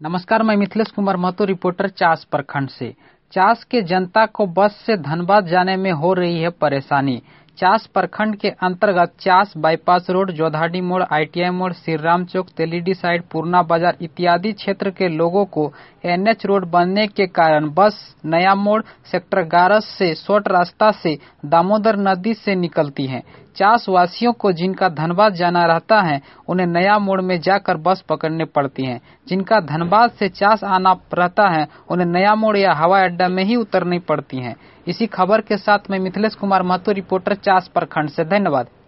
नमस्कार, मैं मिथिलेश कुमार महतो, रिपोर्टर चास प्रखंड से। चास के जनता को बस से धनबाद जाने में हो रही है परेशानी। चास प्रखंड के अंतर्गत चास बाईपास रोड, जोधाडी मोड़, ITI मोड़, श्री राम चौक, तेलीडी साइड, पूर्णा बाजार इत्यादि क्षेत्र के लोगों को NH रोड बनने के कारण बस नया मोड़, सेक्टर 11 से शॉर्ट रास्ता से दामोदर नदी से निकलती हैं। चास वासियों को जिनका धनबाद जाना रहता है, उन्हें नया मोड़ में जाकर बस पकड़ने पड़ती है। जिनका धनबाद से चास आना रहता है, उन्हें नया मोड़ या हवाई अड्डा में ही उतरनी पड़ती है। इसी खबर के साथ मैं मिथिलेश कुमार महतो, रिपोर्टर चास प्रखंड से। धन्यवाद।